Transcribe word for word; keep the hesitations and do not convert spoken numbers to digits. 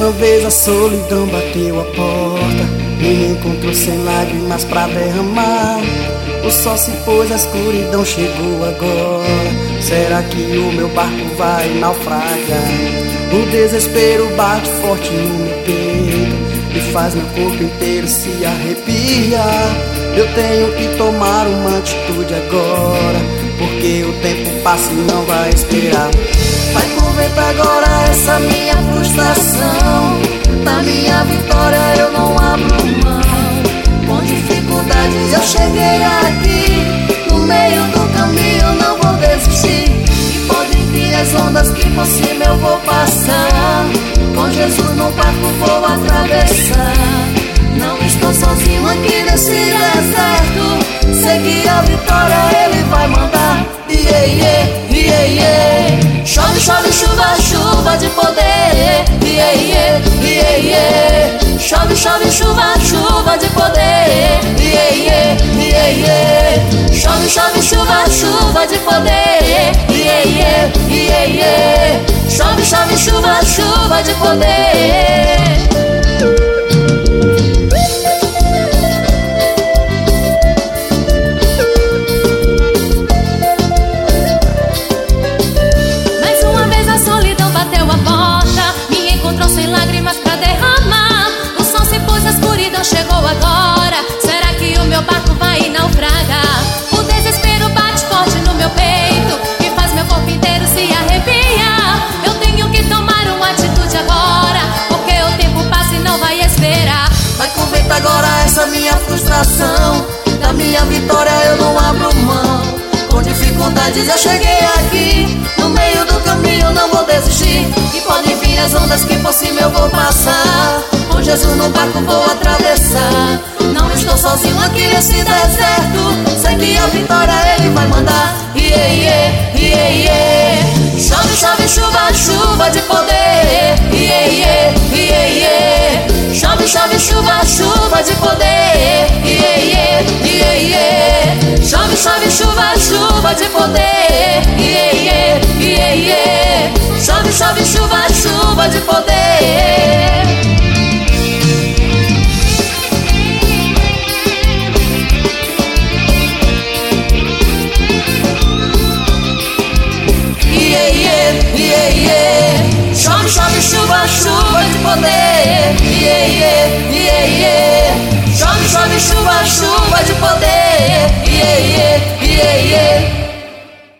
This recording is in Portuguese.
uma vez a solidão bateu a porta, me encontrou sem lágrimas pra derramar. O sol se pôs, a escuridão chegou agora. Será que o meu barco vai naufragar? O desespero bate forte no meu peito e faz meu corpo inteiro se arrepiar. Eu tenho que tomar uma atitude agora, porque o tempo passa e não vai esperar. Vai com vento agora essa minha frustração, da minha vitória eu não abro mão. Com dificuldades eu cheguei aqui, no meio do caminho eu não vou desistir. E podem vir as ondas que por cima eu vou passar, com Jesus no barco vou atravessar. Não estou sozinho aqui nesse deserto, sei que a vitória Ele vai mandar. Yeah, yeah, yeah, yeah. Chove, chove, chuva, chuva de poder. Yeah, yeah, yeah, yeah. Chove, chove, chuva, chuva de poder. Yeah, yeah, yeah, yeah. Chove, chove, chuva, chuva de poder. Yeah, yeah, yeah, yeah. Chove, chove, chuva, chuva de poder. Chegou agora, será que o meu barco vai naufragar? O desespero bate forte no meu peito e faz meu corpo inteiro se arrepiar. Eu tenho que tomar uma atitude agora, porque o tempo passa e não vai esperar. Vai com vento agora essa minha frustração, da minha vitória eu não abro mão. Com dificuldades eu cheguei aqui, no meio do caminho eu não vou desistir. E podem vir as ondas que por cima eu vou passar, com Jesus no barco vou atravessar. Não estou sozinho aqui nesse deserto, sei que a vitória Ele vai mandar. Yeah, yeah, yeah, yeah. Chove, chove, chuva, chuva de poder. Yeah, yeah, yeah, yeah. Chove, chove, chuva, chuva de poder. Yeah, yeah, yeah, yeah. Chove, chove, chuva, chuva de poder. Yeah, yeah, yeah, yeah. Chove, chove, chuva, chuva de poder. Yeah, yeah, yeah, yeah. Chove, chove, chuva, chuva de poder.